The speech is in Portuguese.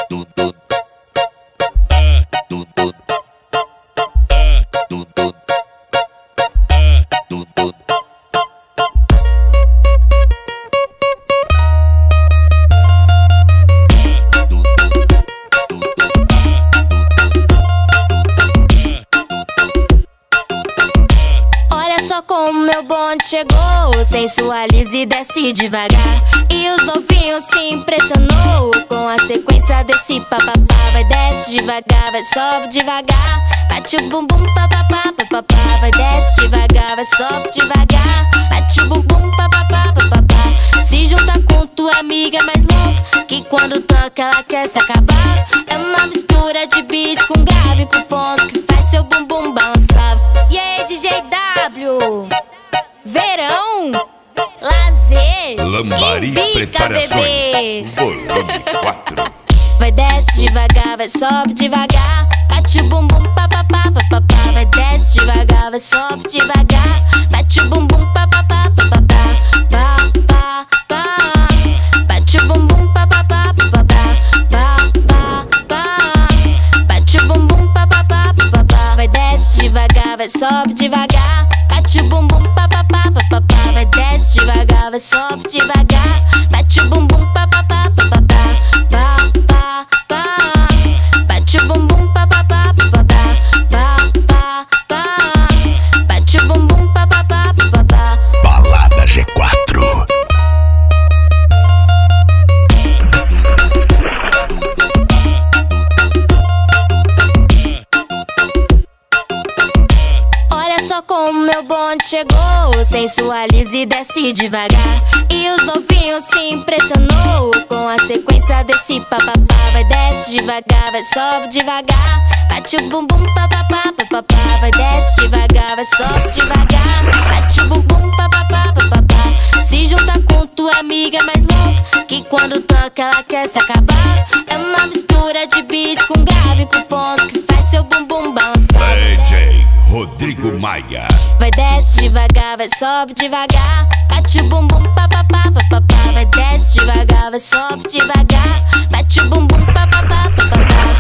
Como meu bonde chegou, sensualiza e desce devagar. E os novinhos se impressionou com a sequência desse papapá. Vai desce devagar, vai sobe devagar. Bate o bumbum papapá, papapá. Vai desce devagar, vai sobe devagar. Bate o bumbum papapá, papapá. Se junta com tua amiga mais louca, que quando toca ela quer se acabar. É uma mistura de beat com grave, com ponto que faz seu bumbum balançar. E aí, DJ W, verão, lazer, Lambari Preparações, volume 4. Vai desce devagar, vai sobe devagar. Bate o bumbum papapá, papapá. Vai desce devagar, vai sobe devagar. Bate o bumbum papapá, papapá. Pá, pá, pá. Bate o bumbum papapá, papapá. Pá, pá, pá. Bate o bumbum papapá, papapá. Vai desce devagar, vai sobe devagar. Bate o bumbum papapá, papapá. Vai desce devagar, vai sobe devagar. Bate o bumbum papapá, papapá. Pá, pá, pá. Bate o bumbum papapá, papapá. Pá, pá, pá. Bate o bumbum papapá, papapá. Balada G4. Olha só como meu bonde chegou, sensualiza e desce devagar. E os novinhos se impressionou com a sequência desse papapá. Vai desce devagar, vai sobe devagar. Bate o bumbum papapá, papapá. Vai desce devagar, vai sobe devagar. Bate o bumbum papapá, papapá. Se junta com tua amiga mais louca, que quando toca ela quer se acabar. É uma mistura de beat com grave, com ponto que faz seu bumbum balançar. DJ Rodrigo Maia. Vai desce devagar, vai sobe devagar. Bate o bumbum papapá, papapá. Vai desce devagar, vai sobe devagar. Bate o bumbum papapá, papapá.